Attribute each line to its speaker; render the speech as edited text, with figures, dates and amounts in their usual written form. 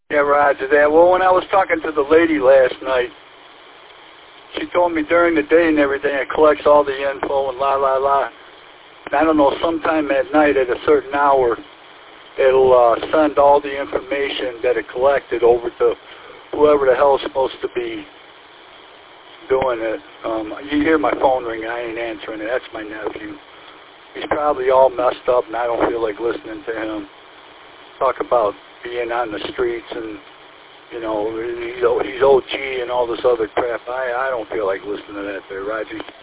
Speaker 1: Yeah, roger that. Well, when I was talking to the lady last night, she told me during the day and everything, it collects all the info and la, la, la. And I don't know, sometime at night at a certain hour, it'll send all the information that it collected over to whoever the hell is supposed to be doing it. You hear my phone ring, I ain't answering it. That's my nephew. He's probably all messed up, and I don't feel like listening to him talk about being on the streets and, you know, he's OG and all this other crap. I don't feel like listening to that there, Roger.